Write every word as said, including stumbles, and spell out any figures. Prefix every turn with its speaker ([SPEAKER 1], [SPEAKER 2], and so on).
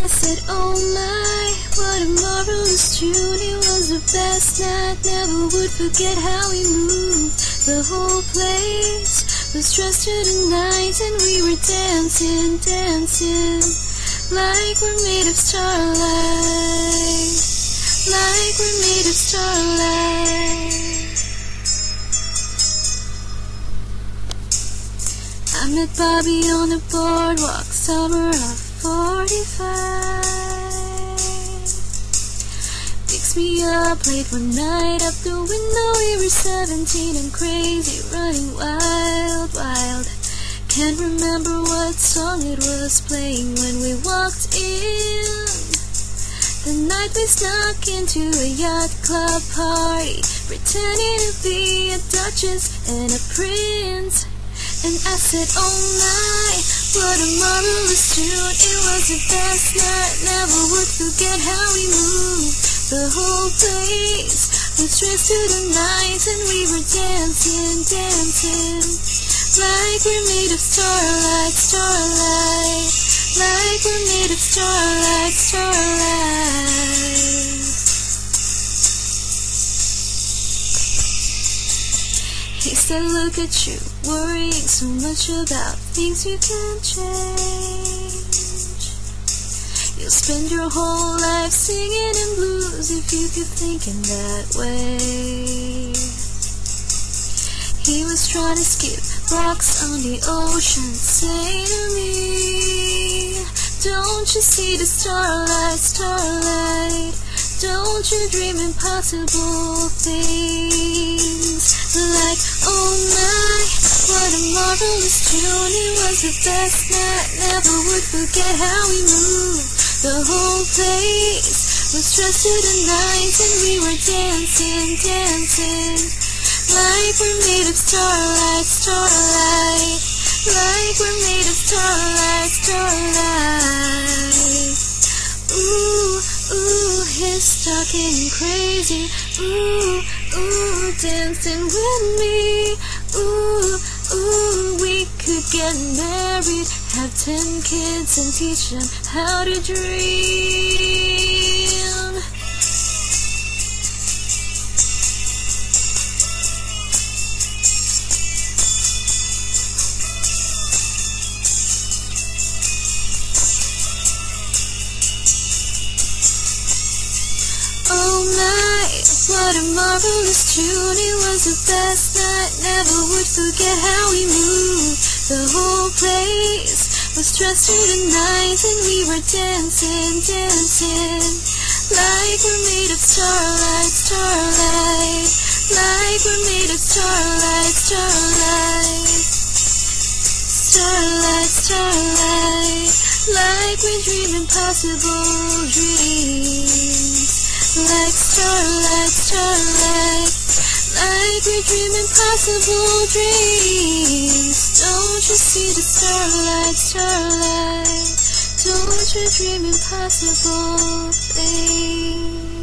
[SPEAKER 1] I said, oh my, what a marvelous tune. It was the best night, never would forget how we moved. The whole place was dressed to the nines, and we were dancing, dancing, like we're made of starlight, like we're made of starlight. I met Bobby on the boardwalk, summer of forty-five. Picks me up late one night, up the window. We were seventeen and crazy, running wild, wild. Can't remember what song it was playing when we walked in. The night we snuck into a yacht club party, pretending to be a duchess and a prince. And I said, oh my, what a marvelous tune. It was the best night, never would forget how we moved. The whole place was dressed to the nines, and we were dancing, dancing, like we're made of starlight, starlight, like we're made of starlight, starlight. He said, look at you, worrying so much about things you can't change. You'll spend your whole life singing in blues if you keep thinking that way. He was trying to skip rocks on the ocean, saying to me, don't you see the starlight, starlight? Don't you dream impossible things? Like, oh my, what a marvelous tune. It was the best night, never would forget how we moved. The whole place was dressed to the nines, and we were dancing, dancing, like we're made of starlight, starlight, like we're made of starlight, starlight. Ooh, ooh, he's talking crazy. Ooh, ooh, dancing with me. Ooh, ooh, we could get married, have ten kids, and teach them how to dream. Oh my, what a marvelous tune. It was the best night, never would forget how we moved. The whole place was dressed to the nines, and we were dancing, dancing, like we're made of starlight, starlight, like we're made of starlight, starlight, starlight, starlight, like we dream impossible dreams. Like starlight, starlight, like we dream impossible dreams. Don't you see the starlight, starlight? Don't you dream impossible things?